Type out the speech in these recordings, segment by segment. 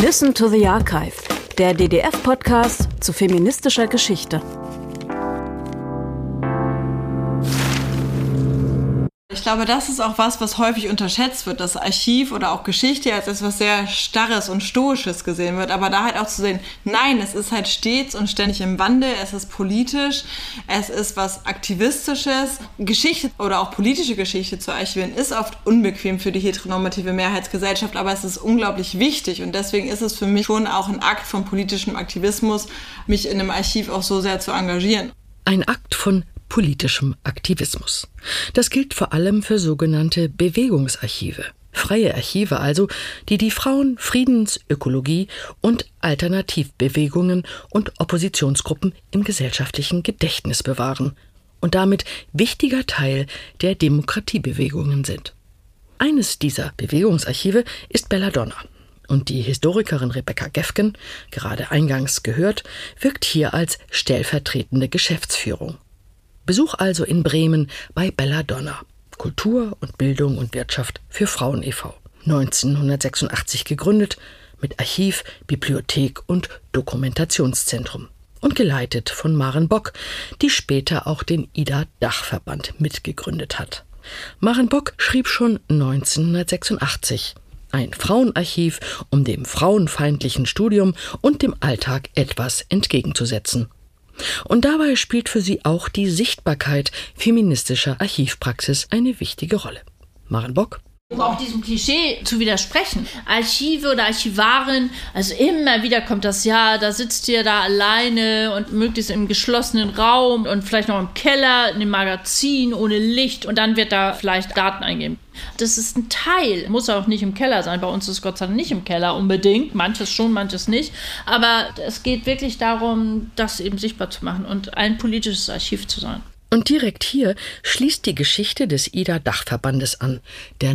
Listen to the Archive, der DDF-Podcast zu feministischer Geschichte. Ich glaube, das ist auch was häufig unterschätzt wird, dass Archiv oder auch Geschichte als etwas sehr Starres und Stoisches gesehen wird, aber da halt auch zu sehen, nein, es ist halt stets und ständig im Wandel, es ist politisch, es ist was Aktivistisches. Geschichte oder auch politische Geschichte zu archivieren ist oft unbequem für die heteronormative Mehrheitsgesellschaft, aber es ist unglaublich wichtig und deswegen ist es für mich schon auch ein Akt von politischem Aktivismus, mich in einem Archiv auch so sehr zu engagieren. Ein Akt von politischem Aktivismus. Das gilt vor allem für sogenannte Bewegungsarchive. Freie Archive also, die Frauen-, Friedens-, Ökologie- und Alternativbewegungen und Oppositionsgruppen im gesellschaftlichen Gedächtnis bewahren und damit wichtiger Teil der Demokratiebewegungen sind. Eines dieser Bewegungsarchive ist Belladonna. Und die Historikerin Rebecca Gefgen, gerade eingangs gehört, wirkt hier als stellvertretende Geschäftsführung. Besuch also in Bremen bei Belladonna. Kultur und Bildung und Wirtschaft für Frauen e.V. 1986 gegründet, mit Archiv, Bibliothek und Dokumentationszentrum. Und geleitet von Maren Bock, die später auch den IDA-Dachverband mitgegründet hat. Maren Bock schrieb schon 1986 ein Frauenarchiv, um dem frauenfeindlichen Studium und dem Alltag etwas entgegenzusetzen. Und dabei spielt für sie auch die Sichtbarkeit feministischer Archivpraxis eine wichtige Rolle. Maren Bock. Um auch diesem Klischee zu widersprechen. Archive oder Archivarin, also immer wieder kommt das, ja, da sitzt ihr da alleine und möglichst im geschlossenen Raum und vielleicht noch im Keller, in einem Magazin, ohne Licht und dann wird da vielleicht Daten eingeben. Das ist ein Teil, muss auch nicht im Keller sein. Bei uns ist Gott sei Dank nicht im Keller unbedingt, manches schon, manches nicht. Aber es geht wirklich darum, das eben sichtbar zu machen und ein politisches Archiv zu sein. Und direkt hier schließt die Geschichte des IDA-Dachverbandes an, der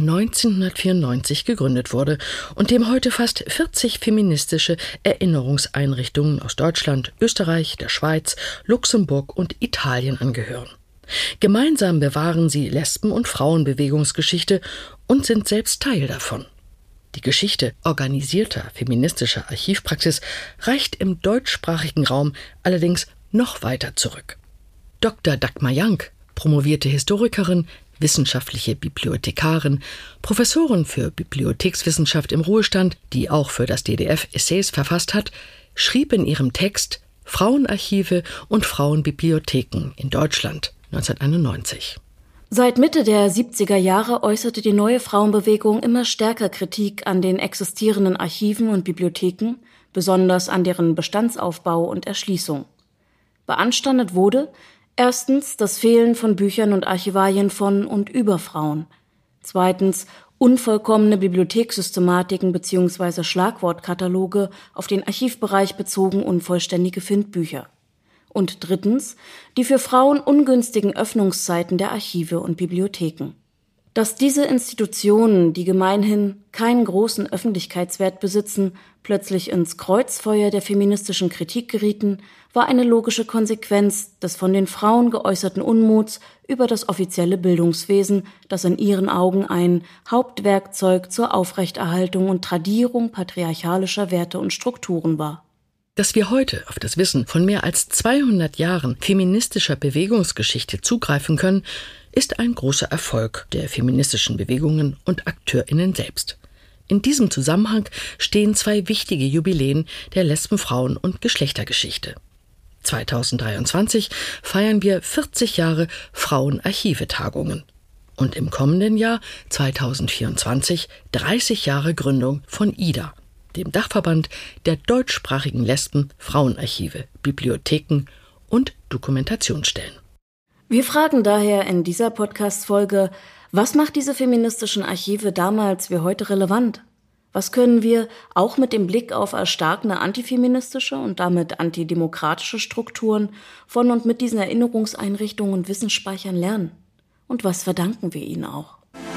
1994 gegründet wurde und dem heute fast 40 feministische Erinnerungseinrichtungen aus Deutschland, Österreich, der Schweiz, Luxemburg und Italien angehören. Gemeinsam bewahren sie Lesben- und Frauenbewegungsgeschichte und sind selbst Teil davon. Die Geschichte organisierter feministischer Archivpraxis reicht im deutschsprachigen Raum allerdings noch weiter zurück. Dr. Dagmar Jank, promovierte Historikerin, wissenschaftliche Bibliothekarin, Professorin für Bibliothekswissenschaft im Ruhestand, die auch für das DDF Essays verfasst hat, schrieb in ihrem Text Frauenarchive und Frauenbibliotheken in Deutschland 1991. Seit Mitte der 70er Jahre äußerte die neue Frauenbewegung immer stärker Kritik an den existierenden Archiven und Bibliotheken, besonders an deren Bestandsaufbau und Erschließung. Beanstandet wurde erstens das Fehlen von Büchern und Archivalien von und über Frauen. Zweitens unvollkommene Bibliothekssystematiken bzw. Schlagwortkataloge auf den Archivbereich bezogen unvollständige Findbücher. Und drittens die für Frauen ungünstigen Öffnungszeiten der Archive und Bibliotheken. Dass diese Institutionen, die gemeinhin keinen großen Öffentlichkeitswert besitzen, plötzlich ins Kreuzfeuer der feministischen Kritik gerieten, war eine logische Konsequenz des von den Frauen geäußerten Unmuts über das offizielle Bildungswesen, das in ihren Augen ein Hauptwerkzeug zur Aufrechterhaltung und Tradierung patriarchalischer Werte und Strukturen war. Dass wir heute auf das Wissen von mehr als 200 Jahren feministischer Bewegungsgeschichte zugreifen können, ist ein großer Erfolg der feministischen Bewegungen und AkteurInnen selbst. In diesem Zusammenhang stehen zwei wichtige Jubiläen der Lesben-, Frauen- und Geschlechtergeschichte. 2023 feiern wir 40 Jahre Frauenarchive-Tagungen. Und im kommenden Jahr, 2024, 30 Jahre Gründung von IDA, dem Dachverband der deutschsprachigen Lesben-, Frauenarchive, Bibliotheken und Dokumentationsstellen. Wir fragen daher in dieser Podcast-Folge, was macht diese feministischen Archive damals wie heute relevant? Was können wir, auch mit dem Blick auf erstarkende antifeministische und damit antidemokratische Strukturen, von und mit diesen Erinnerungseinrichtungen und Wissensspeichern lernen? Und was verdanken wir ihnen auch?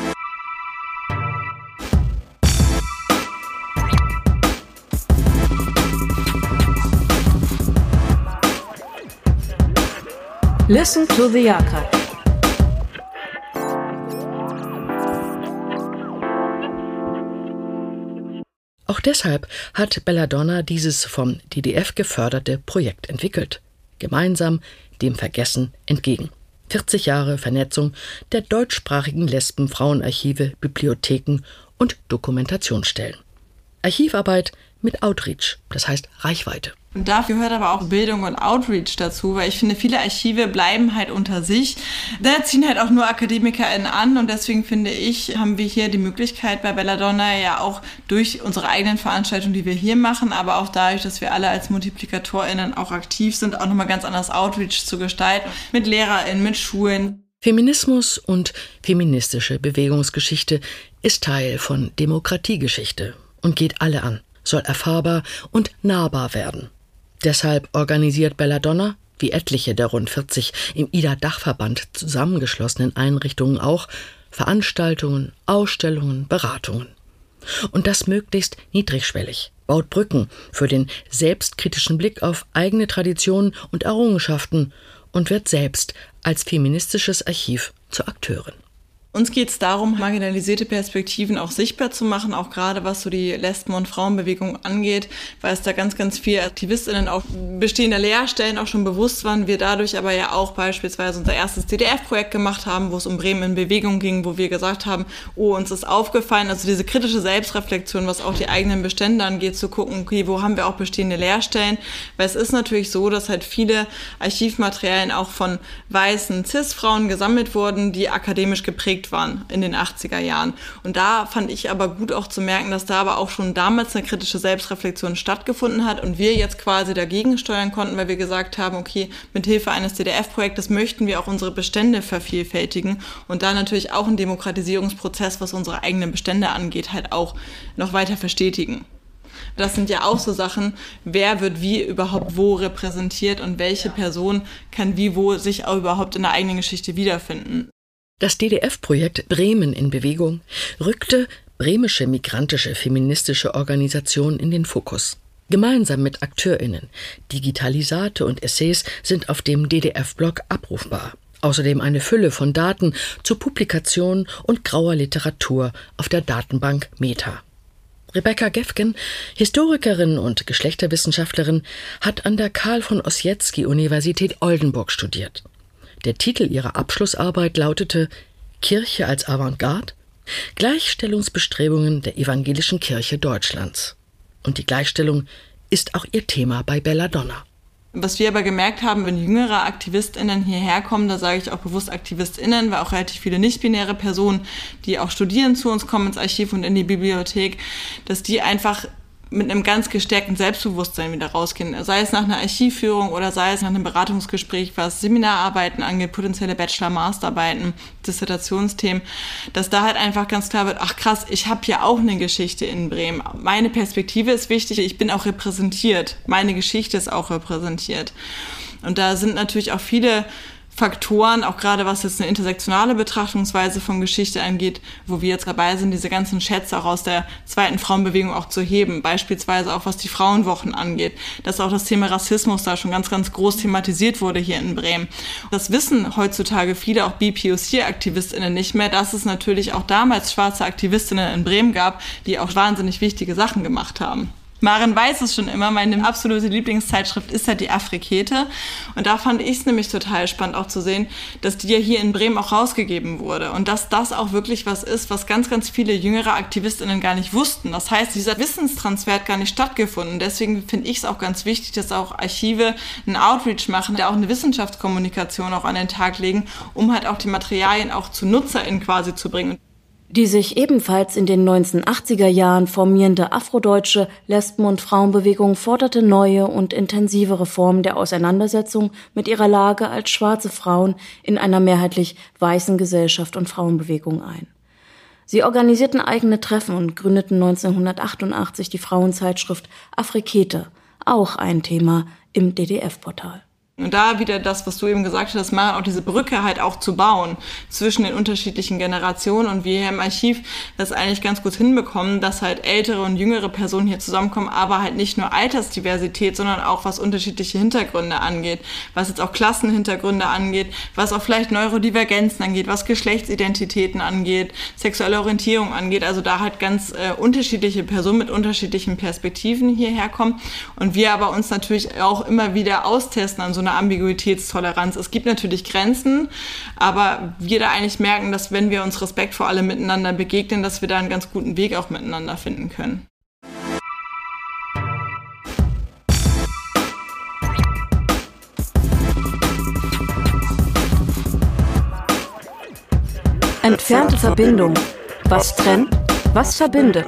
Listen to the Archive. Auch deshalb hat Belladonna dieses vom DDF geförderte Projekt entwickelt. Gemeinsam dem Vergessen entgegen. 40 Jahre Vernetzung der deutschsprachigen Lesben-Frauenarchive, Bibliotheken und Dokumentationsstellen. Archivarbeit mit Outreach, das heißt Reichweite. Und dafür gehört aber auch Bildung und Outreach dazu, weil ich finde, viele Archive bleiben halt unter sich. Da ziehen halt auch nur AkademikerInnen an und deswegen finde ich, haben wir hier die Möglichkeit bei Belladonna ja auch durch unsere eigenen Veranstaltungen, die wir hier machen, aber auch dadurch, dass wir alle als MultiplikatorInnen auch aktiv sind, auch nochmal ganz anders Outreach zu gestalten. Mit LehrerInnen, mit Schulen. Feminismus und feministische Bewegungsgeschichte ist Teil von Demokratiegeschichte und geht alle an, soll erfahrbar und nahbar werden. Deshalb organisiert Belladonna, wie etliche der rund 40 im IDA-Dachverband zusammengeschlossenen Einrichtungen auch, Veranstaltungen, Ausstellungen, Beratungen. Und das möglichst niedrigschwellig, baut Brücken für den selbstkritischen Blick auf eigene Traditionen und Errungenschaften und wird selbst als feministisches Archiv zur Akteurin. Uns geht es darum, marginalisierte Perspektiven auch sichtbar zu machen, auch gerade was so die Lesben- und Frauenbewegung angeht, weil es da ganz, ganz viele AktivistInnen auch bestehender Lehrstellen auch schon bewusst waren. Wir dadurch aber ja auch beispielsweise unser erstes DDF-Projekt gemacht haben, wo es um Bremen in Bewegung ging, wo wir gesagt haben, oh, uns ist aufgefallen, also diese kritische Selbstreflexion, was auch die eigenen Bestände angeht, zu gucken, okay, wo haben wir auch bestehende Lehrstellen, weil es ist natürlich so, dass halt viele Archivmaterialien auch von weißen Cis-Frauen gesammelt wurden, die akademisch geprägt waren in den 80er Jahren. Und da fand ich aber gut auch zu merken, dass da aber auch schon damals eine kritische Selbstreflexion stattgefunden hat und wir jetzt quasi dagegen steuern konnten, weil wir gesagt haben, okay, mit Hilfe eines DDF-Projektes möchten wir auch unsere Bestände vervielfältigen und da natürlich auch einen Demokratisierungsprozess, was unsere eigenen Bestände angeht, halt auch noch weiter verstetigen. Das sind ja auch so Sachen, wer wird wie überhaupt wo repräsentiert und welche Person kann wie wo sich auch überhaupt in der eigenen Geschichte wiederfinden. Das DDF-Projekt Bremen in Bewegung rückte bremische migrantische feministische Organisationen in den Fokus. Gemeinsam mit AkteurInnen, Digitalisate und Essays sind auf dem DDF-Blog abrufbar. Außerdem eine Fülle von Daten zu Publikationen und grauer Literatur auf der Datenbank Meta. Rebecca Gefgen, Historikerin und Geschlechterwissenschaftlerin, hat an der Karl von Ossietzky-Universität Oldenburg studiert. Der Titel ihrer Abschlussarbeit lautete »Kirche als Avantgarde? Gleichstellungsbestrebungen der evangelischen Kirche Deutschlands«. Und die Gleichstellung ist auch ihr Thema bei Belladonna. Was wir aber gemerkt haben, wenn jüngere AktivistInnen hierher kommen, da sage ich auch bewusst AktivistInnen, weil auch relativ viele nicht-binäre Personen, die auch studieren, zu uns kommen ins Archiv und in die Bibliothek, dass die einfach mit einem ganz gestärkten Selbstbewusstsein wieder rausgehen. Sei es nach einer Archivführung oder sei es nach einem Beratungsgespräch, was Seminararbeiten angeht, potenzielle Bachelor-Masterarbeiten, Dissertationsthemen, dass da halt einfach ganz klar wird, ach krass, ich habe ja auch eine Geschichte in Bremen. Meine Perspektive ist wichtig, ich bin auch repräsentiert. Meine Geschichte ist auch repräsentiert. Und da sind natürlich auch viele Faktoren, auch gerade was jetzt eine intersektionale Betrachtungsweise von Geschichte angeht, wo wir jetzt dabei sind, diese ganzen Schätze auch aus der zweiten Frauenbewegung auch zu heben. Beispielsweise auch was die Frauenwochen angeht, dass auch das Thema Rassismus da schon ganz, ganz groß thematisiert wurde hier in Bremen. Das wissen heutzutage viele auch BPOC-AktivistInnen nicht mehr, dass es natürlich auch damals schwarze AktivistInnen in Bremen gab, die auch wahnsinnig wichtige Sachen gemacht haben. Maren weiß es schon immer, meine absolute Lieblingszeitschrift ist ja die Afrikete. Und da fand ich es nämlich total spannend auch zu sehen, dass die ja hier in Bremen auch rausgegeben wurde. Und dass das auch wirklich was ist, was ganz, ganz viele jüngere AktivistInnen gar nicht wussten. Das heißt, dieser Wissenstransfer hat gar nicht stattgefunden. Deswegen finde ich es auch ganz wichtig, dass auch Archive einen Outreach machen, der auch eine Wissenschaftskommunikation auch an den Tag legen, um halt auch die Materialien auch zu NutzerInnen quasi zu bringen. Die sich ebenfalls in den 1980er Jahren formierende afrodeutsche Lesben- und Frauenbewegung forderte neue und intensivere Formen der Auseinandersetzung mit ihrer Lage als schwarze Frauen in einer mehrheitlich weißen Gesellschaft und Frauenbewegung ein. Sie organisierten eigene Treffen und gründeten 1988 die Frauenzeitschrift Afrikete, auch ein Thema im DDF-Portal. Und da wieder das, was du eben gesagt hast, mal auch diese Brücke halt auch zu bauen zwischen den unterschiedlichen Generationen und wir hier im Archiv das eigentlich ganz gut hinbekommen, dass halt ältere und jüngere Personen hier zusammenkommen, aber halt nicht nur Altersdiversität, sondern auch was unterschiedliche Hintergründe angeht, was jetzt auch Klassenhintergründe angeht, was auch vielleicht Neurodivergenzen angeht, was Geschlechtsidentitäten angeht, sexuelle Orientierung angeht, also da halt ganz unterschiedliche Personen mit unterschiedlichen Perspektiven hierher kommen und wir aber uns natürlich auch immer wieder austesten an so einer Ambiguitätstoleranz. Es gibt natürlich Grenzen, aber wir da eigentlich merken, dass wenn wir uns respektvoll alle miteinander begegnen, dass wir da einen ganz guten Weg auch miteinander finden können. Entfernte Verbindung. Was trennt, was verbindet.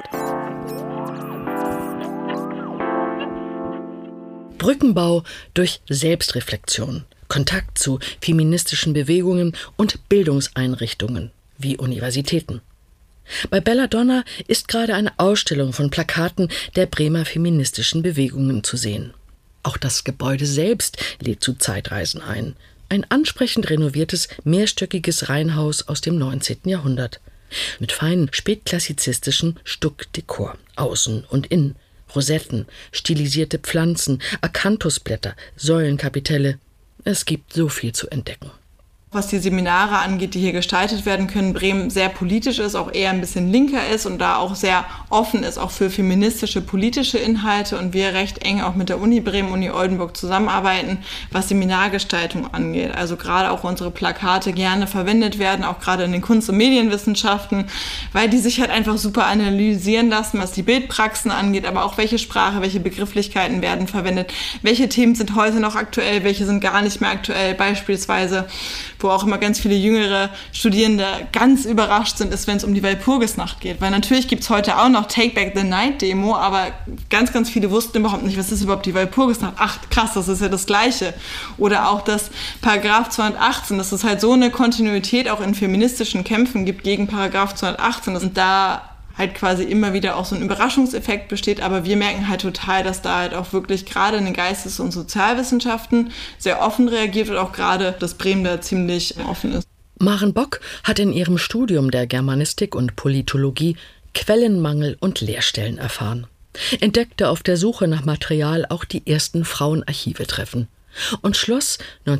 Brückenbau durch Selbstreflexion, Kontakt zu feministischen Bewegungen und Bildungseinrichtungen wie Universitäten. Bei Belladonna ist gerade eine Ausstellung von Plakaten der Bremer feministischen Bewegungen zu sehen. Auch das Gebäude selbst lädt zu Zeitreisen ein. Ein ansprechend renoviertes, mehrstöckiges Reihenhaus aus dem 19. Jahrhundert. Mit feinen spätklassizistischen Stuckdekor, außen und innen. Rosetten, stilisierte Pflanzen, Akanthusblätter, Säulenkapitelle. Es gibt so viel zu entdecken. Was die Seminare angeht, die hier gestaltet werden können, Bremen sehr politisch ist, auch eher ein bisschen linker ist und da auch sehr offen ist, auch für feministische, politische Inhalte und wir recht eng auch mit der Uni Bremen, Uni Oldenburg zusammenarbeiten, was Seminargestaltung angeht. Also gerade auch unsere Plakate gerne verwendet werden, auch gerade in den Kunst- und Medienwissenschaften, weil die sich halt einfach super analysieren lassen, was die Bildpraxen angeht, aber auch welche Sprache, welche Begrifflichkeiten werden verwendet, welche Themen sind heute noch aktuell, welche sind gar nicht mehr aktuell, beispielsweise wo auch immer ganz viele jüngere Studierende ganz überrascht sind, ist, wenn es um die Walpurgisnacht geht. Weil natürlich gibt es heute auch noch Take Back the Night Demo, aber ganz, ganz viele wussten überhaupt nicht, was ist überhaupt die Walpurgisnacht. Ach, krass, das ist ja das Gleiche. Oder auch das Paragraph 218, dass es halt so eine Kontinuität auch in feministischen Kämpfen gibt gegen Paragraph 218. Und da halt quasi immer wieder auch so ein Überraschungseffekt besteht, aber wir merken halt total, dass da halt auch wirklich gerade in den Geistes- und Sozialwissenschaften sehr offen reagiert und auch gerade das Bremen da ziemlich offen ist. Maren Bock hat in ihrem Studium der Germanistik und Politologie Quellenmangel und Leerstellen erfahren, entdeckte auf der Suche nach Material auch die ersten Frauenarchive-Treffen und schloss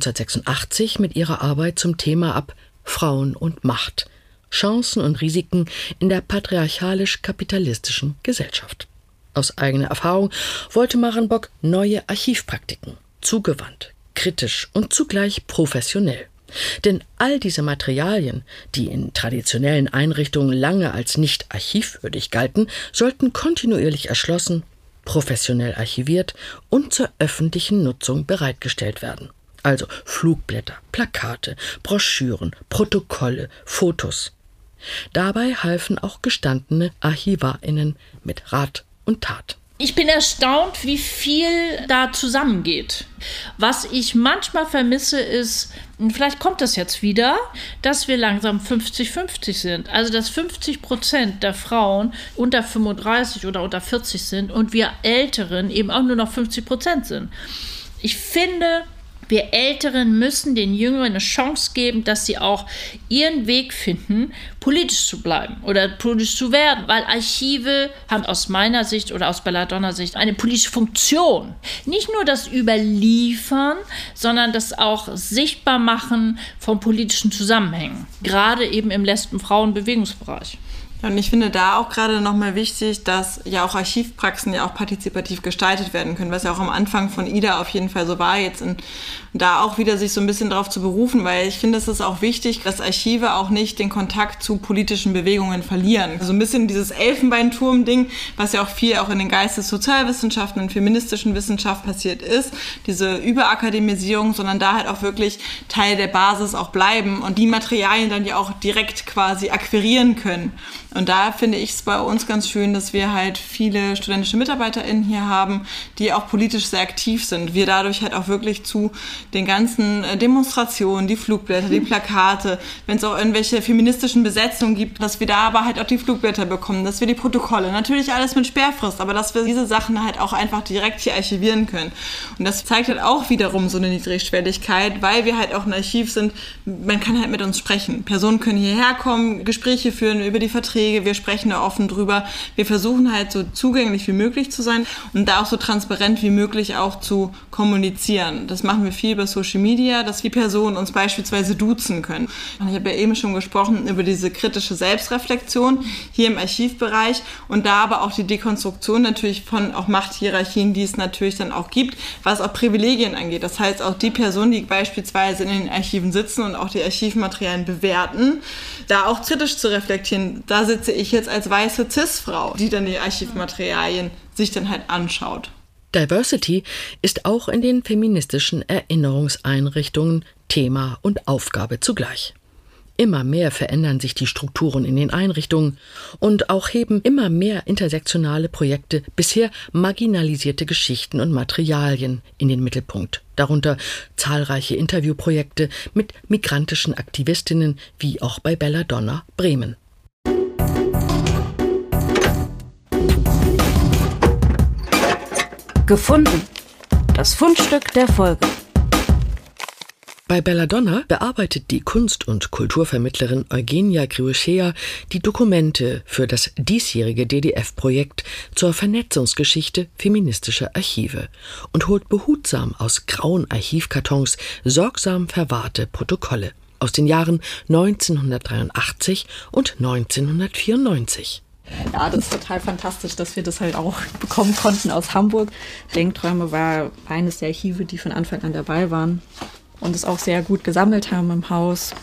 1986 mit ihrer Arbeit zum Thema ab Frauen und Macht, Chancen und Risiken in der patriarchalisch-kapitalistischen Gesellschaft. Aus eigener Erfahrung wollte Maren Bock neue Archivpraktiken, zugewandt, kritisch und zugleich professionell. Denn all diese Materialien, die in traditionellen Einrichtungen lange als nicht archivwürdig galten, sollten kontinuierlich erschlossen, professionell archiviert und zur öffentlichen Nutzung bereitgestellt werden. Also Flugblätter, Plakate, Broschüren, Protokolle, Fotos. Dabei halfen auch gestandene ArchivarInnen mit Rat und Tat. Ich bin erstaunt, wie viel da zusammengeht. Was ich manchmal vermisse ist, vielleicht kommt das jetzt wieder, dass wir langsam 50-50 sind. Also dass 50% der Frauen unter 35 oder unter 40 sind und wir Älteren eben auch nur noch 50% sind. Ich finde, wir Älteren müssen den Jüngeren eine Chance geben, dass sie auch ihren Weg finden, politisch zu bleiben oder politisch zu werden. Weil Archive haben aus meiner Sicht oder aus Belladonna Sicht eine politische Funktion. Nicht nur das Überliefern, sondern das auch Sichtbarmachen von politischen Zusammenhängen. Gerade eben im Lesben-Frauen-Bewegungsbereich. Und ich finde da auch gerade nochmal wichtig, dass ja auch Archivpraxen ja auch partizipativ gestaltet werden können, was ja auch am Anfang von IDA auf jeden Fall so war, jetzt da auch wieder sich so ein bisschen darauf zu berufen, weil ich finde, es ist auch wichtig, dass Archive auch nicht den Kontakt zu politischen Bewegungen verlieren. So ein bisschen dieses Elfenbeinturm-Ding, was ja auch viel auch in den Geistes-Sozialwissenschaften und feministischen Wissenschaften passiert ist, diese Überakademisierung, sondern da halt auch wirklich Teil der Basis auch bleiben und die Materialien dann ja auch direkt quasi akquirieren können. Und da finde ich es bei uns ganz schön, dass wir halt viele studentische MitarbeiterInnen hier haben, die auch politisch sehr aktiv sind. Wir dadurch halt auch wirklich zu den ganzen Demonstrationen, die Flugblätter, die Plakate, wenn es auch irgendwelche feministischen Besetzungen gibt, dass wir da aber halt auch die Flugblätter bekommen, dass wir die Protokolle, natürlich alles mit Sperrfrist, aber dass wir diese Sachen halt auch einfach direkt hier archivieren können. Und das zeigt halt auch wiederum so eine Niedrigschwelligkeit, weil wir halt auch ein Archiv sind, man kann halt mit uns sprechen. Personen können hierher kommen, Gespräche führen über die Verträge, wir sprechen da offen drüber. Wir versuchen halt so zugänglich wie möglich zu sein und da auch so transparent wie möglich auch zu kommunizieren. Das machen wir viel über Social Media, dass die Personen uns beispielsweise duzen können. Ich habe ja eben schon gesprochen über diese kritische Selbstreflexion hier im Archivbereich und da aber auch die Dekonstruktion natürlich von auch Machthierarchien, die es natürlich dann auch gibt, was auch Privilegien angeht. Das heißt, auch die Personen, die beispielsweise in den Archiven sitzen und auch die Archivmaterialien bewerten, da auch kritisch zu reflektieren. Da sitze ich jetzt als weiße Cis-Frau, die dann die Archivmaterialien sich dann halt anschaut. Diversity ist auch in den feministischen Erinnerungseinrichtungen Thema und Aufgabe zugleich. Immer mehr verändern sich die Strukturen in den Einrichtungen und auch heben immer mehr intersektionale Projekte bisher marginalisierte Geschichten und Materialien in den Mittelpunkt. Darunter zahlreiche Interviewprojekte mit migrantischen Aktivistinnen, wie auch bei Belladonna Bremen. Gefunden. Das Fundstück der Folge. Bei Belladonna bearbeitet die Kunst- und Kulturvermittlerin Eugenia Krivoshea die Dokumente für das diesjährige DDF-Projekt zur Vernetzungsgeschichte feministischer Archive und holt behutsam aus grauen Archivkartons sorgsam verwahrte Protokolle aus den Jahren 1983 und 1994. Ja, das ist total fantastisch, dass wir das halt auch bekommen konnten aus Hamburg. Denkträume war eines der Archive, die von Anfang an dabei waren und es auch sehr gut gesammelt haben im Haus.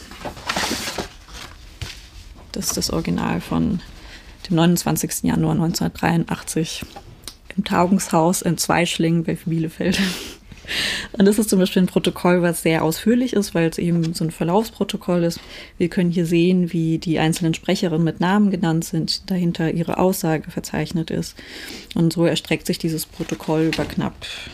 Das ist das Original von dem 29. Januar 1983 im Tagungshaus in Zweischlingen bei Bielefeld. Und das ist zum Beispiel ein Protokoll, was sehr ausführlich ist, weil es eben so ein Verlaufsprotokoll ist. Wir können hier sehen, wie die einzelnen Sprecherinnen mit Namen genannt sind, dahinter ihre Aussage verzeichnet ist. Und so erstreckt sich dieses Protokoll über knapp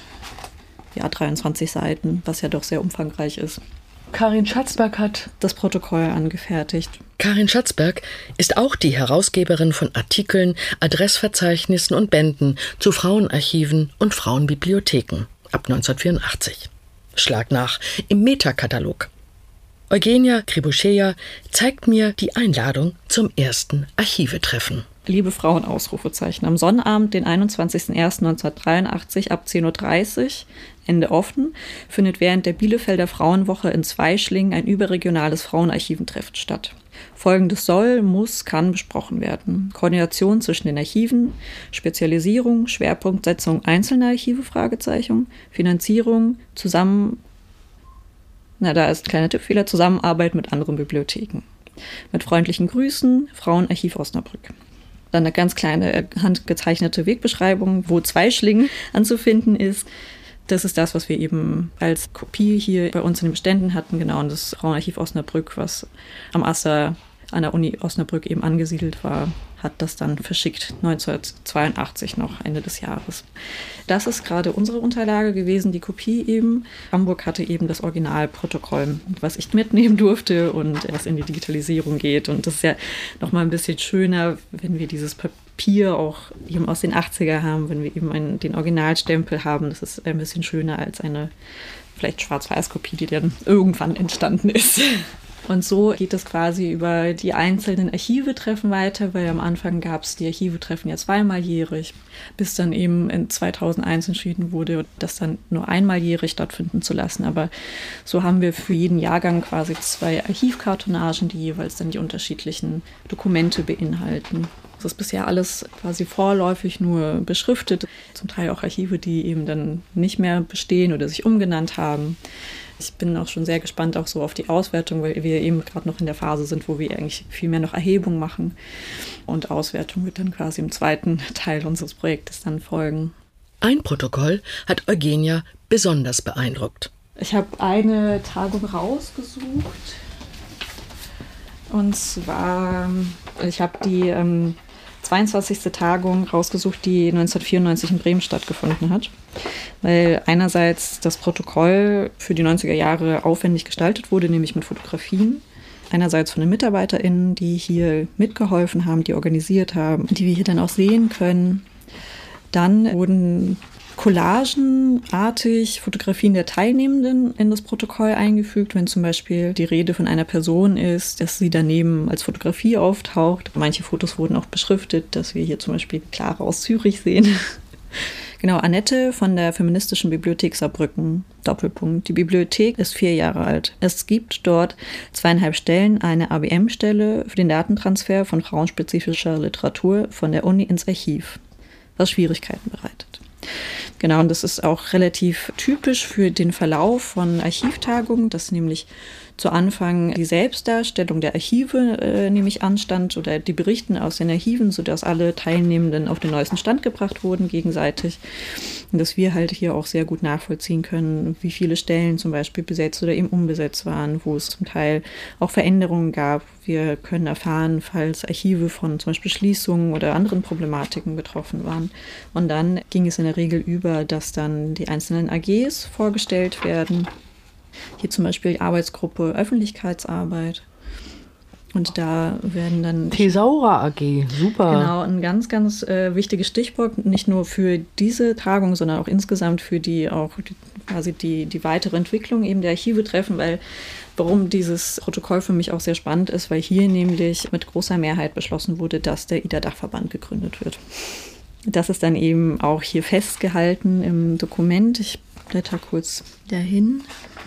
23 Seiten, was ja doch sehr umfangreich ist. Karin Schatzberg hat das Protokoll angefertigt. Karin Schatzberg ist auch die Herausgeberin von Artikeln, Adressverzeichnissen und Bänden zu Frauenarchiven und Frauenbibliotheken ab 1984. Schlag nach im Metakatalog. Eugenia Krivoshea zeigt mir die Einladung zum ersten Archivetreffen. Liebe Frauen, Ausrufezeichen. Am Sonnabend, den 21.01.1983 ab 10.30 Uhr, Ende offen, findet während der Bielefelder Frauenwoche in Zweischlingen ein überregionales Frauenarchiventreffen statt. Folgendes soll, muss, kann besprochen werden. Koordination zwischen den Archiven, Spezialisierung, Schwerpunktsetzung einzelner Archive, Fragezeichen, Finanzierung, da ist ein kleiner Tippfehler, Zusammenarbeit mit anderen Bibliotheken. Mit freundlichen Grüßen, Frauenarchiv Osnabrück. Dann eine ganz kleine handgezeichnete Wegbeschreibung, wo Zweischlingen anzufinden ist. Das ist das, was wir eben als Kopie hier bei uns in den Beständen hatten, genau, und das Frauenarchiv Osnabrück, was am Asser an der Uni Osnabrück eben angesiedelt war, hat das dann verschickt, 1982 noch, Ende des Jahres. Das ist gerade unsere Unterlage gewesen, die Kopie eben. Hamburg hatte eben das Originalprotokoll, was ich mitnehmen durfte und was in die Digitalisierung geht. Und das ist ja nochmal ein bisschen schöner, wenn wir dieses Papier auch eben aus den 80er haben, wenn wir eben den Originalstempel haben. Das ist ein bisschen schöner als eine vielleicht Schwarz-Weiß-Kopie, die dann irgendwann entstanden ist. Und so geht es quasi über die einzelnen Archivetreffen weiter, weil am Anfang gab es die Archivetreffen ja zweimaljährig, bis dann eben in 2001 entschieden wurde, das dann nur einmaljährig stattfinden zu lassen. Aber so haben wir für jeden Jahrgang quasi 2 Archivkartonagen, die jeweils dann die unterschiedlichen Dokumente beinhalten. Das ist bisher alles quasi vorläufig nur beschriftet, zum Teil auch Archive, die eben dann nicht mehr bestehen oder sich umgenannt haben. Ich bin auch schon sehr gespannt auch so auf die Auswertung, weil wir eben gerade noch in der Phase sind, wo wir eigentlich viel mehr noch Erhebung machen. Und Auswertung wird dann quasi im zweiten Teil unseres Projektes dann folgen. Ein Protokoll hat Eugenia besonders beeindruckt. Ich habe eine Tagung rausgesucht. Und zwar Ich habe die 22. Tagung rausgesucht, die 1994 in Bremen stattgefunden hat, weil einerseits das Protokoll für die 90er Jahre aufwendig gestaltet wurde, nämlich mit Fotografien. Einerseits von den MitarbeiterInnen, die hier mitgeholfen haben, die organisiert haben, die wir hier dann auch sehen können. Dann wurden collagenartig Fotografien der Teilnehmenden in das Protokoll eingefügt, wenn zum Beispiel die Rede von einer Person ist, dass sie daneben als Fotografie auftaucht. Manche Fotos wurden auch beschriftet, dass wir hier zum Beispiel Clara aus Zürich sehen. Genau, Annette von der Feministischen Bibliothek Saarbrücken, Doppelpunkt. Die Bibliothek ist 4 Jahre alt. Es gibt dort 2,5 Stellen, eine ABM-Stelle für den Datentransfer von frauenspezifischer Literatur von der Uni ins Archiv, was Schwierigkeiten bereitet. Genau, und das ist auch relativ typisch für den Verlauf von Archivtagungen, dass nämlich zu Anfang die Selbstdarstellung der Archive nämlich anstand oder die Berichten aus den Archiven, sodass alle Teilnehmenden auf den neuesten Stand gebracht wurden gegenseitig. Und dass wir halt hier auch sehr gut nachvollziehen können, wie viele Stellen zum Beispiel besetzt oder eben unbesetzt waren, wo es zum Teil auch Veränderungen gab. Wir können erfahren, falls Archive von zum Beispiel Schließungen oder anderen Problematiken betroffen waren. Und dann ging es in der Regel über, dass dann die einzelnen AGs vorgestellt werden. Hier zum Beispiel die Arbeitsgruppe Öffentlichkeitsarbeit. Und da werden dann... Thesaura AG, super. Genau, ein ganz, ganz wichtiges Stichwort, nicht nur für diese Tagung, sondern auch insgesamt für die weitere Entwicklung eben der Archive treffen, weil warum dieses Protokoll für mich auch sehr spannend ist, weil hier nämlich mit großer Mehrheit beschlossen wurde, dass der IDA-Dachverband gegründet wird. Das ist dann eben auch hier festgehalten im Dokument. Ich blätter kurz dahin.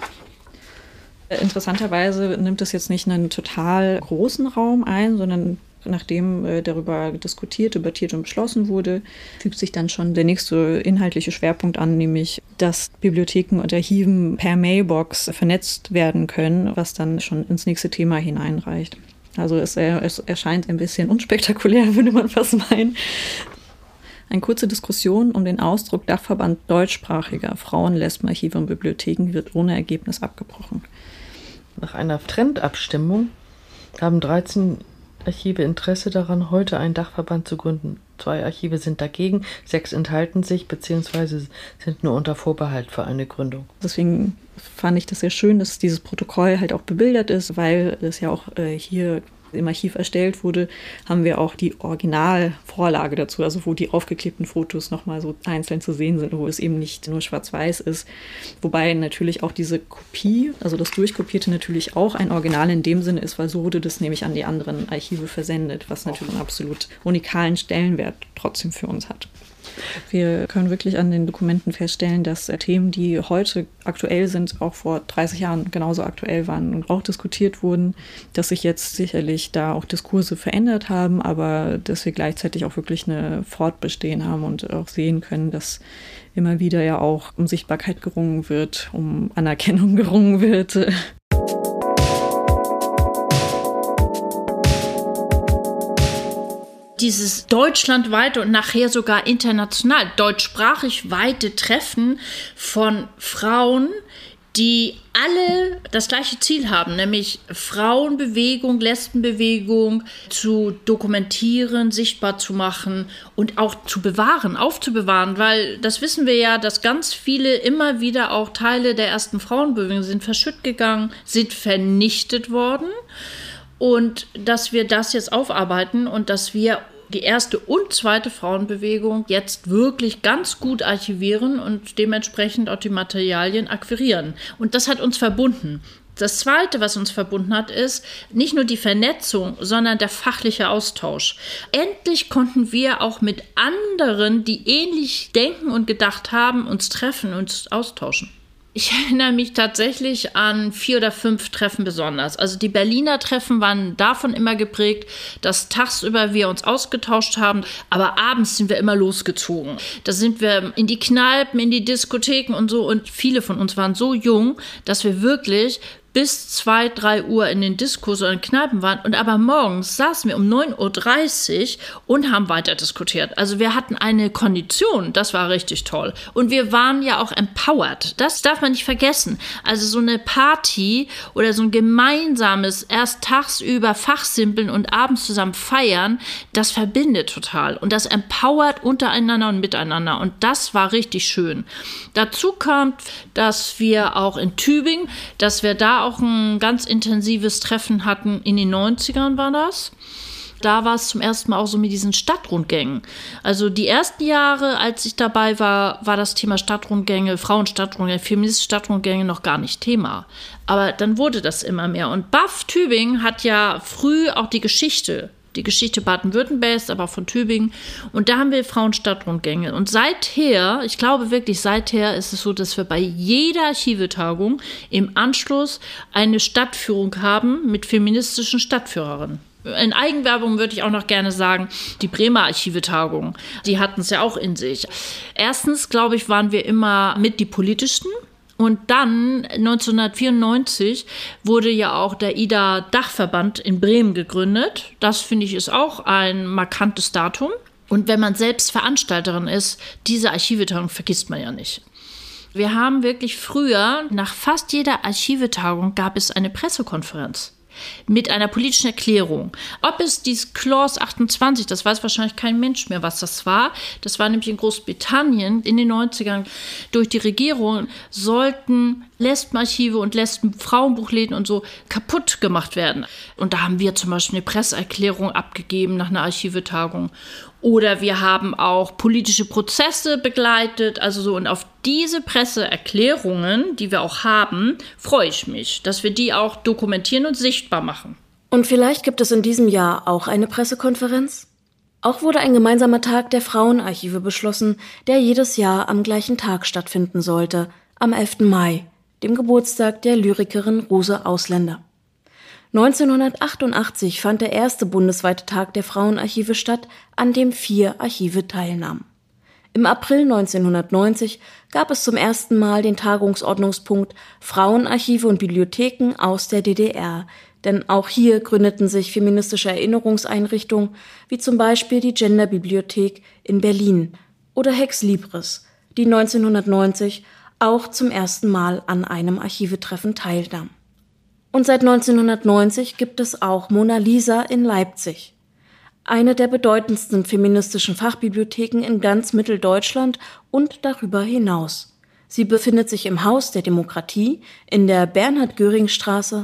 Interessanterweise nimmt es jetzt nicht einen total großen Raum ein, sondern nachdem darüber diskutiert, debattiert und beschlossen wurde, fügt sich dann schon der nächste inhaltliche Schwerpunkt an, nämlich, dass Bibliotheken und Archiven per Mailbox vernetzt werden können, was dann schon ins nächste Thema hineinreicht. Also es erscheint ein bisschen unspektakulär, würde man fast meinen. Eine kurze Diskussion um den Ausdruck Dachverband deutschsprachiger Frauen, Lesben, Archive und Bibliotheken wird ohne Ergebnis abgebrochen. Nach einer Trendabstimmung haben 13 Archive Interesse daran, heute einen Dachverband zu gründen. 2 Archive sind dagegen, 6 enthalten sich bzw. sind nur unter Vorbehalt für eine Gründung. Deswegen fand ich das sehr schön, dass dieses Protokoll halt auch bebildert ist, weil es ja auch hier im Archiv erstellt wurde, haben wir auch die Originalvorlage dazu, also wo die aufgeklebten Fotos nochmal so einzeln zu sehen sind, wo es eben nicht nur schwarz-weiß ist. Wobei natürlich auch diese Kopie, also das Durchkopierte natürlich auch ein Original in dem Sinne ist, weil so wurde das nämlich an die anderen Archive versendet, was natürlich einen absolut unikalen Stellenwert trotzdem für uns hat. Wir können wirklich an den Dokumenten feststellen, dass Themen, die heute aktuell sind, auch vor 30 Jahren genauso aktuell waren und auch diskutiert wurden, dass sich jetzt sicherlich da auch Diskurse verändert haben, aber dass wir gleichzeitig auch wirklich eine Fortbestehen haben und auch sehen können, dass immer wieder ja auch um Sichtbarkeit gerungen wird, um Anerkennung gerungen wird. Dieses deutschlandweite und nachher sogar international deutschsprachig weite Treffen von Frauen, die alle das gleiche Ziel haben, nämlich Frauenbewegung, Lesbenbewegung zu dokumentieren, sichtbar zu machen und auch zu bewahren, aufzubewahren, weil das wissen wir ja, dass ganz viele immer wieder auch Teile der ersten Frauenbewegung sind verschütt gegangen, sind vernichtet worden. Und dass wir das jetzt aufarbeiten und dass wir die erste und zweite Frauenbewegung jetzt wirklich ganz gut archivieren und dementsprechend auch die Materialien akquirieren. Und das hat uns verbunden. Das Zweite, was uns verbunden hat, ist nicht nur die Vernetzung, sondern der fachliche Austausch. Endlich konnten wir auch mit anderen, die ähnlich denken und gedacht haben, uns treffen, uns austauschen. Ich erinnere mich tatsächlich an 4 oder 5 Treffen besonders. Also die Berliner Treffen waren davon immer geprägt, dass tagsüber wir uns ausgetauscht haben, aber abends sind wir immer losgezogen. Da sind wir in die Kneipen, in die Diskotheken und so. Und viele von uns waren so jung, dass wir wirklich bis 2, 3 Uhr in den Diskos oder in Kneipen waren. Und aber morgens saßen wir um 9:30 Uhr und haben weiter diskutiert. Also wir hatten eine Kondition, das war richtig toll. Und wir waren ja auch empowered. Das darf man nicht vergessen. Also so eine Party oder so ein gemeinsames, erst tagsüber fachsimpeln und abends zusammen feiern, das verbindet total. Und das empowert untereinander und miteinander. Und das war richtig schön. Dazu kam, dass wir auch in Tübingen, dass wir da auch ein ganz intensives Treffen hatten. In den 90ern war das. Da war es zum ersten Mal auch so mit diesen Stadtrundgängen. Also die ersten Jahre, als ich dabei war, war das Thema Stadtrundgänge, Frauenstadtrundgänge, feministische Stadtrundgänge noch gar nicht Thema. Aber dann wurde das immer mehr. Und BAF Tübingen hat ja früh auch die Geschichte Baden-Württembergs, aber auch von Tübingen. Und da haben wir Frauenstadtrundgänge. Und seither, ich glaube wirklich, seither ist es so, dass wir bei jeder Archivetagung im Anschluss eine Stadtführung haben mit feministischen Stadtführerinnen. In Eigenwerbung würde ich auch noch gerne sagen, die Bremer Archivetagung, die hatten es ja auch in sich. Erstens, glaube ich, waren wir immer mit die Politischsten. Und dann 1994 wurde ja auch der IDA-Dachverband in Bremen gegründet. Das, finde ich, ist auch ein markantes Datum. Und wenn man selbst Veranstalterin ist, diese Archivetagung vergisst man ja nicht. Wir haben wirklich früher, nach fast jeder Archivetagung gab es eine Pressekonferenz mit einer politischen Erklärung. Ob es dies Clause 28, das weiß wahrscheinlich kein Mensch mehr, was das war. Das war nämlich in Großbritannien in den 90ern. Durch die Regierung sollten Lesbenarchive und Lesben-Frauenbuchläden und so kaputt gemacht werden. Und da haben wir zum Beispiel eine Presseerklärung abgegeben nach einer Archivetagung. Oder wir haben auch politische Prozesse begleitet, also so. Und auf diese Presseerklärungen, die wir auch haben, freue ich mich, dass wir die auch dokumentieren und sichtbar machen. Und vielleicht gibt es in diesem Jahr auch eine Pressekonferenz? Auch wurde ein gemeinsamer Tag der Frauenarchive beschlossen, der jedes Jahr am gleichen Tag stattfinden sollte, am 11. Mai, dem Geburtstag der Lyrikerin Rose Ausländer. 1988 fand der erste bundesweite Tag der Frauenarchive statt, an dem 4 Archive teilnahmen. Im April 1990 gab es zum ersten Mal den Tagungsordnungspunkt Frauenarchive und Bibliotheken aus der DDR, denn auch hier gründeten sich feministische Erinnerungseinrichtungen, wie zum Beispiel die Genderbibliothek in Berlin oder Hex Libris, die 1990 auch zum ersten Mal an einem Archivetreffen teilnahm. Und seit 1990 gibt es auch Mona Lisa in Leipzig, eine der bedeutendsten feministischen Fachbibliotheken in ganz Mitteldeutschland und darüber hinaus. Sie befindet sich im Haus der Demokratie in der Bernhard-Göring-Straße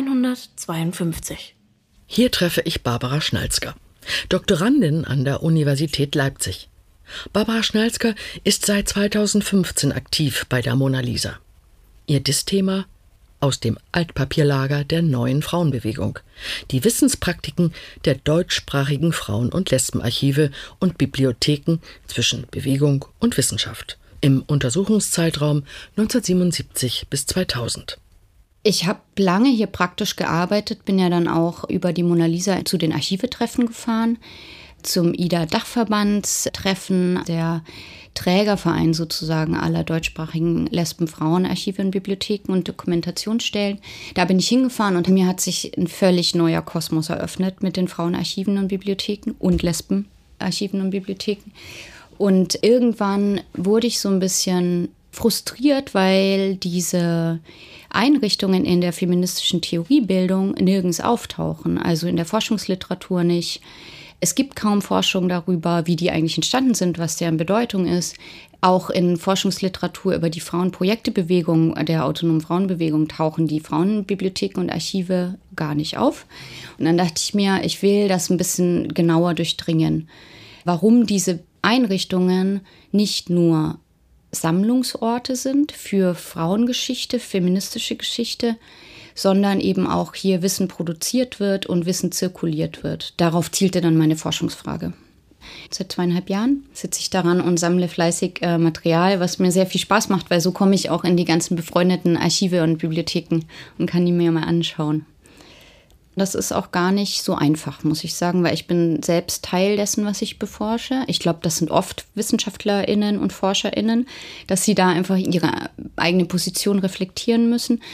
152. Hier treffe ich Barbara Schnalzka, Doktorandin an der Universität Leipzig. Barbara Schnalzka ist seit 2015 aktiv bei der Mona Lisa. Ihr Diss-Thema: aus dem Altpapierlager der neuen Frauenbewegung, die Wissenspraktiken der deutschsprachigen Frauen- und Lesbenarchive und Bibliotheken zwischen Bewegung und Wissenschaft im Untersuchungszeitraum 1977 bis 2000. Ich habe lange hier praktisch gearbeitet, bin ja dann auch über die Mona Lisa zu den Archivetreffen gefahren, zum IDA-Dachverbandstreffen, der Trägerverein sozusagen aller deutschsprachigen Lesben-Frauenarchive und Bibliotheken und Dokumentationsstellen. Da bin ich hingefahren und mir hat sich ein völlig neuer Kosmos eröffnet mit den Frauenarchiven und Bibliotheken und Lesbenarchiven und Bibliotheken. Und irgendwann wurde ich so ein bisschen frustriert, weil diese Einrichtungen in der feministischen Theoriebildung nirgends auftauchen, also in der Forschungsliteratur nicht. Es gibt kaum Forschung darüber, wie die eigentlich entstanden sind, was deren Bedeutung ist. Auch in Forschungsliteratur über die Frauenprojektebewegung der autonomen Frauenbewegung tauchen die Frauenbibliotheken und Archive gar nicht auf. Und dann dachte ich mir, ich will das ein bisschen genauer durchdringen. Warum diese Einrichtungen nicht nur Sammlungsorte sind für Frauengeschichte, feministische Geschichte, sondern eben auch hier Wissen produziert wird und Wissen zirkuliert wird. Darauf zielte dann meine Forschungsfrage. Seit 2,5 Jahren sitze ich daran und sammle fleißig Material, was mir sehr viel Spaß macht, weil so komme ich auch in die ganzen befreundeten Archive und Bibliotheken und kann die mir mal anschauen. Das ist auch gar nicht so einfach, muss ich sagen, weil ich bin selbst Teil dessen, was ich beforsche. Ich glaube, das sind oft WissenschaftlerInnen und ForscherInnen, dass sie da einfach ihre eigene Position reflektieren müssen.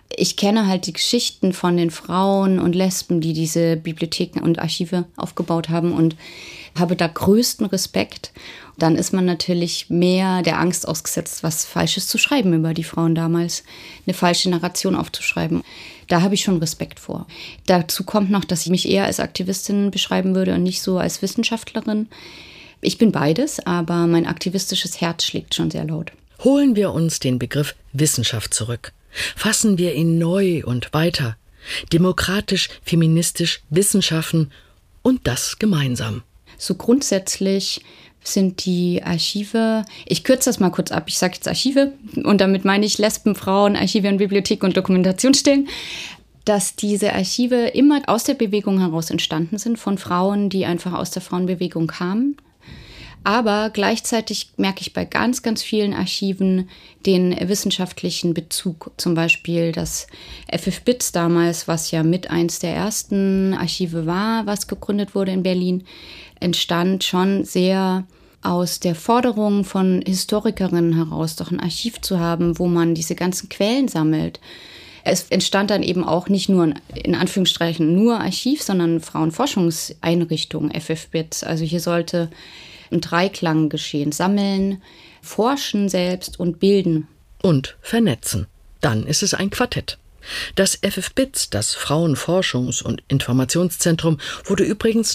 Ich kenne halt die Geschichten von den Frauen und Lesben, die diese Bibliotheken und Archive aufgebaut haben und habe da größten Respekt. Dann ist man natürlich mehr der Angst ausgesetzt, was Falsches zu schreiben über die Frauen damals, eine falsche Narration aufzuschreiben. Da habe ich schon Respekt vor. Dazu kommt noch, dass ich mich eher als Aktivistin beschreiben würde und nicht so als Wissenschaftlerin. Ich bin beides, aber mein aktivistisches Herz schlägt schon sehr laut. Holen wir uns den Begriff Wissenschaft zurück. Fassen wir ihn neu und weiter. Demokratisch, feministisch, Wissenschaften und das gemeinsam. So grundsätzlich sind die Archive, ich kürze das mal kurz ab, ich sage jetzt Archive und damit meine ich Lesben, Frauen, Archive und Bibliotheken und Dokumentationsstellen, dass diese Archive immer aus der Bewegung heraus entstanden sind, von Frauen, die einfach aus der Frauenbewegung kamen. Aber gleichzeitig merke ich bei ganz, ganz vielen Archiven den wissenschaftlichen Bezug. Zum Beispiel das FF BITS damals, was ja mit eins der ersten Archive war, was gegründet wurde in Berlin, entstand schon sehr aus der Forderung von Historikerinnen heraus, doch ein Archiv zu haben, wo man diese ganzen Quellen sammelt. Es entstand dann eben auch nicht nur, in Anführungsstrichen, nur Archiv, sondern Frauenforschungseinrichtung, FF BITS. Also hier sollte ein Dreiklang geschehen. Sammeln, forschen selbst und bilden. Und vernetzen. Dann ist es ein Quartett. Das FF BITS, das Frauenforschungs- und Informationszentrum, wurde übrigens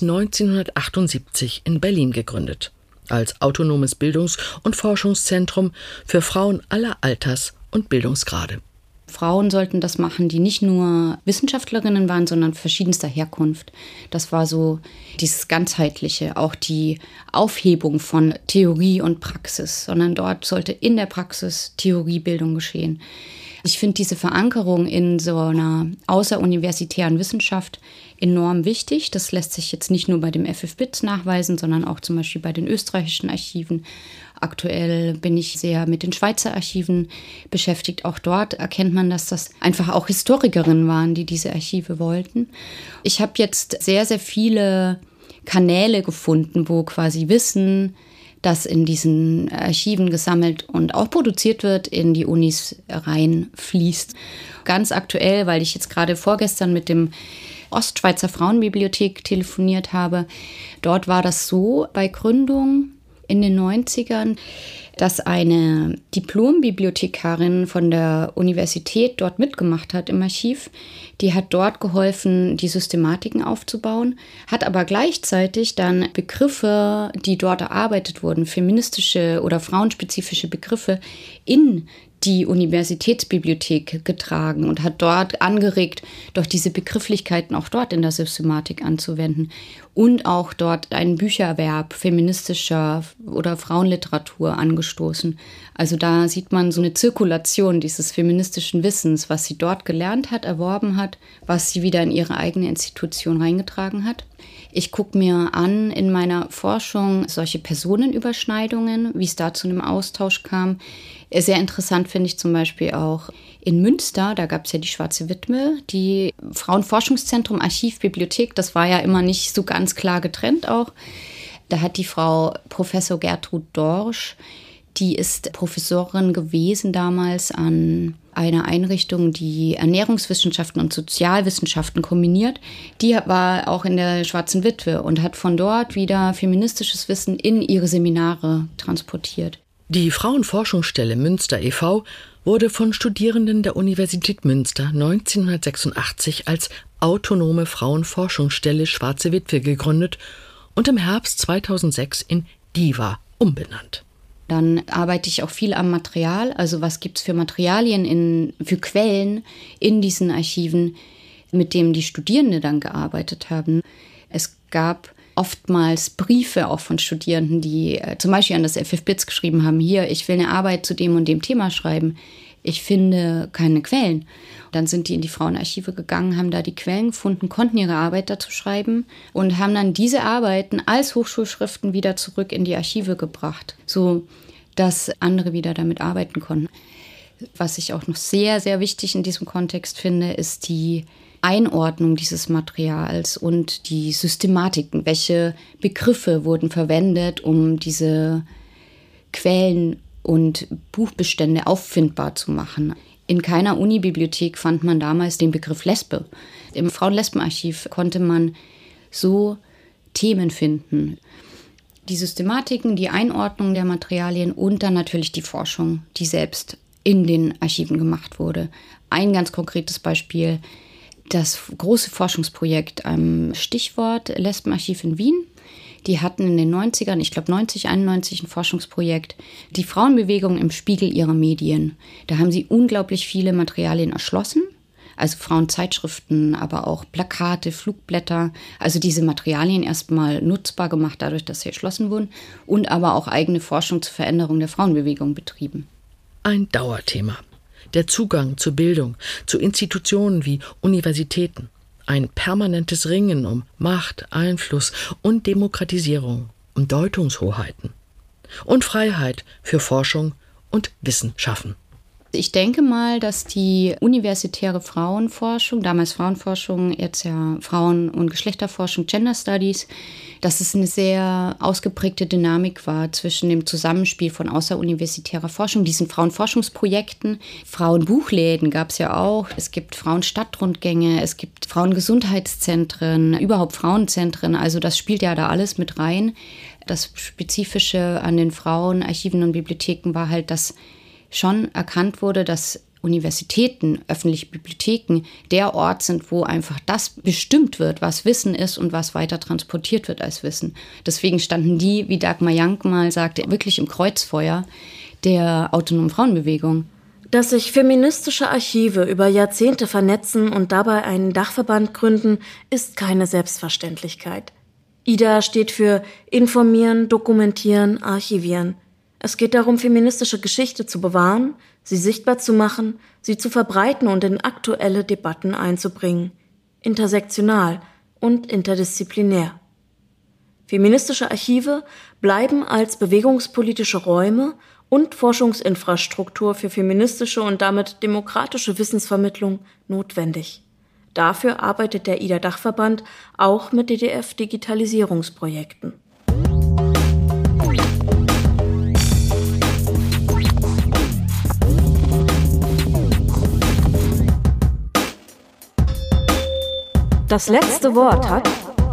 1978 in Berlin gegründet. Als autonomes Bildungs- und Forschungszentrum für Frauen aller Alters und Bildungsgrade. Frauen sollten das machen, die nicht nur Wissenschaftlerinnen waren, sondern verschiedenster Herkunft. Das war so dieses Ganzheitliche, auch die Aufhebung von Theorie und Praxis, sondern dort sollte in der Praxis Theoriebildung geschehen. Ich finde diese Verankerung in so einer außeruniversitären Wissenschaft enorm wichtig. Das lässt sich jetzt nicht nur bei dem FF BITS nachweisen, sondern auch zum Beispiel bei den österreichischen Archiven. Aktuell bin ich sehr mit den Schweizer Archiven beschäftigt. Auch dort erkennt man, dass das einfach auch Historikerinnen waren, die diese Archive wollten. Ich habe jetzt sehr, sehr viele Kanäle gefunden, wo quasi Wissen, das in diesen Archiven gesammelt und auch produziert wird, in die Unis reinfließt. Ganz aktuell, weil ich jetzt gerade vorgestern mit dem Ostschweizer Frauenbibliothek telefoniert habe. Dort war das so bei Gründung in den 90ern, dass eine Diplombibliothekarin von der Universität dort mitgemacht hat im Archiv. Die hat dort geholfen, die Systematiken aufzubauen, hat aber gleichzeitig dann Begriffe, die dort erarbeitet wurden, feministische oder frauenspezifische Begriffe, in die Universitätsbibliothek getragen und hat dort angeregt, doch diese Begrifflichkeiten auch dort in der Systematik anzuwenden und auch dort einen Büchererwerb feministischer oder Frauenliteratur angestoßen. Also da sieht man so eine Zirkulation dieses feministischen Wissens, was sie dort gelernt hat, erworben hat, was sie wieder in ihre eigene Institution reingetragen hat. Ich gucke mir an in meiner Forschung solche Personenüberschneidungen, wie es da zu einem Austausch kam. Sehr interessant finde ich zum Beispiel auch in Münster, da gab es ja die Schwarze Witwe, die Frauenforschungszentrum, Archiv, Bibliothek, das war ja immer nicht so ganz klar getrennt auch. Da hat die Frau Professor Gertrud Dorsch, die ist Professorin gewesen damals an einer Einrichtung, die Ernährungswissenschaften und Sozialwissenschaften kombiniert. Die war auch in der Schwarzen Witwe und hat von dort wieder feministisches Wissen in ihre Seminare transportiert. Die Frauenforschungsstelle Münster e.V. wurde von Studierenden der Universität Münster 1986 als autonome Frauenforschungsstelle Schwarze Witwe gegründet und im Herbst 2006 in DIVA umbenannt. Dann arbeite ich auch viel am Material, also was gibt es für Materialien, für Quellen in diesen Archiven, mit denen die Studierenden dann gearbeitet haben. Es gab oftmals Briefe auch von Studierenden, die zum Beispiel an das FF BITS geschrieben haben, hier, ich will eine Arbeit zu dem und dem Thema schreiben, ich finde keine Quellen. Dann sind die in die Frauenarchive gegangen, haben da die Quellen gefunden, konnten ihre Arbeit dazu schreiben und haben dann diese Arbeiten als Hochschulschriften wieder zurück in die Archive gebracht, so dass andere wieder damit arbeiten konnten. Was ich auch noch sehr, sehr wichtig in diesem Kontext finde, ist die Einordnung dieses Materials und die Systematiken. Welche Begriffe wurden verwendet, um diese Quellen und Buchbestände auffindbar zu machen. In keiner Unibibliothek fand man damals den Begriff Lesbe. Im Frauen-Lesben-Archiv konnte man so Themen finden. Die Systematiken, die Einordnung der Materialien und dann natürlich die Forschung, die selbst in den Archiven gemacht wurde. Ein ganz konkretes Beispiel, das große Forschungsprojekt am Stichwort Lesbenarchiv in Wien. Die hatten in den 90ern, ich glaube 90, 91, ein Forschungsprojekt, die Frauenbewegung im Spiegel ihrer Medien. Da haben sie unglaublich viele Materialien erschlossen, also Frauenzeitschriften, aber auch Plakate, Flugblätter, also diese Materialien erstmal nutzbar gemacht, dadurch, dass sie erschlossen wurden, und aber auch eigene Forschung zur Veränderung der Frauenbewegung betrieben. Ein Dauerthema. Der Zugang zur Bildung, zu Institutionen wie Universitäten. Ein permanentes Ringen um Macht, Einfluss und Demokratisierung, um Deutungshoheiten. Und Freiheit für Forschung und Wissen schaffen. Ich denke mal, dass die universitäre Frauenforschung, damals Frauenforschung, jetzt ja Frauen- und Geschlechterforschung, Gender Studies, dass es eine sehr ausgeprägte Dynamik war zwischen dem Zusammenspiel von außeruniversitärer Forschung, diesen Frauenforschungsprojekten. Frauenbuchläden gab es ja auch. Es gibt Frauenstadtrundgänge, es gibt Frauengesundheitszentren, überhaupt Frauenzentren. Also das spielt ja da alles mit rein. Das Spezifische an den Frauenarchiven und Bibliotheken war halt, dass schon erkannt wurde, dass Universitäten, öffentliche Bibliotheken der Ort sind, wo einfach das bestimmt wird, was Wissen ist und was weiter transportiert wird als Wissen. Deswegen standen die, wie Dagmar Jank mal sagte, wirklich im Kreuzfeuer der autonomen Frauenbewegung. Dass sich feministische Archive über Jahrzehnte vernetzen und dabei einen Dachverband gründen, ist keine Selbstverständlichkeit. IDA steht für Informieren, Dokumentieren, Archivieren. Es geht darum, feministische Geschichte zu bewahren, sie sichtbar zu machen, sie zu verbreiten und in aktuelle Debatten einzubringen. Intersektional und interdisziplinär. Feministische Archive bleiben als bewegungspolitische Räume und Forschungsinfrastruktur für feministische und damit demokratische Wissensvermittlung notwendig. Dafür arbeitet der IDA-Dachverband auch mit DDF-Digitalisierungsprojekten. Das letzte Wort hat: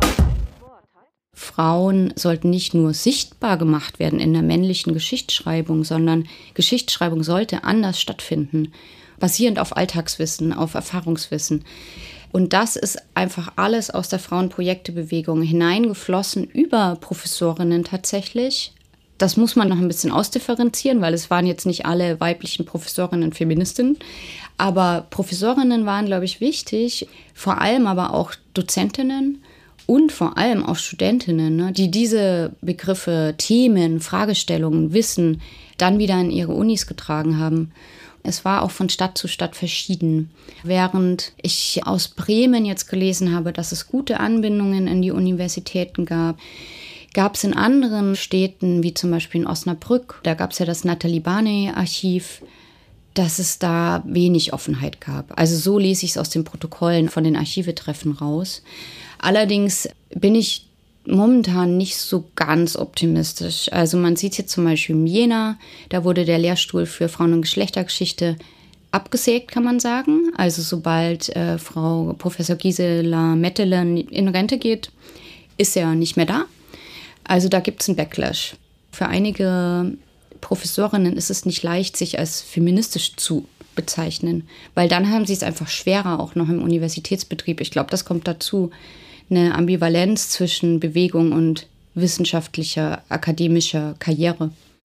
Frauen sollten nicht nur sichtbar gemacht werden in der männlichen Geschichtsschreibung, sondern Geschichtsschreibung sollte anders stattfinden, basierend auf Alltagswissen, auf Erfahrungswissen. Und das ist einfach alles aus der Frauenprojektebewegung hineingeflossen über Professorinnen tatsächlich. Das muss man noch ein bisschen ausdifferenzieren, weil es waren jetzt nicht alle weiblichen Professorinnen Feministinnen. Aber Professorinnen waren, glaube ich, wichtig, vor allem aber auch Dozentinnen und vor allem auch Studentinnen, ne, die diese Begriffe, Themen, Fragestellungen, Wissen dann wieder in ihre Unis getragen haben. Es war auch von Stadt zu Stadt verschieden. Während ich aus Bremen jetzt gelesen habe, dass es gute Anbindungen in die Universitäten gab, gab es in anderen Städten, wie zum Beispiel in Osnabrück, da gab es ja das Nathalie Barney-Archiv, dass es da wenig Offenheit gab. Also so lese ich es aus den Protokollen von den Archivetreffen raus. Allerdings bin ich momentan nicht so ganz optimistisch. Also man sieht jetzt zum Beispiel in Jena, da wurde der Lehrstuhl für Frauen- und Geschlechtergeschichte abgesägt, kann man sagen. Also sobald Frau Professor Gisela Mettele in Rente geht, ist er nicht mehr da. Also da gibt es einen Backlash. Für einige Professorinnen ist es nicht leicht, sich als feministisch zu bezeichnen, weil dann haben sie es einfach schwerer, auch noch im Universitätsbetrieb. Ich glaube, das kommt dazu, eine Ambivalenz zwischen Bewegung und wissenschaftlicher, akademischer Karriere.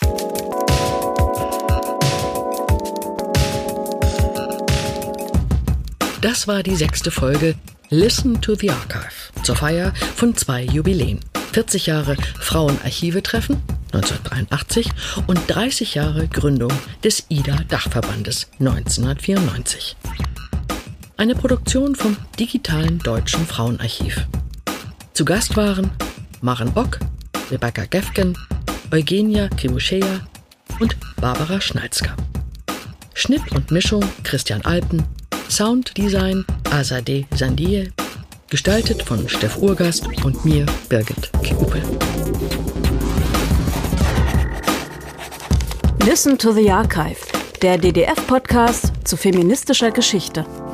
Das war die 6. Folge Listen to the Archive zur Feier von 2 Jubiläen. 40 Jahre Frauenarchive-Treffen 1983 und 30 Jahre Gründung des IDA-Dachverbandes 1994. Eine Produktion vom Digitalen Deutschen Frauenarchiv. Zu Gast waren Maren Bock, Rebecca Gefgen, Eugenia Krivuschea und Barbara Schnalzka. Schnitt und Mischung Christian Alpen, Sounddesign Azadeh Sandie, gestaltet von Steff Urgast und mir, Birgit Kipupel. Listen to the Archive, der DDF-Podcast zu feministischer Geschichte.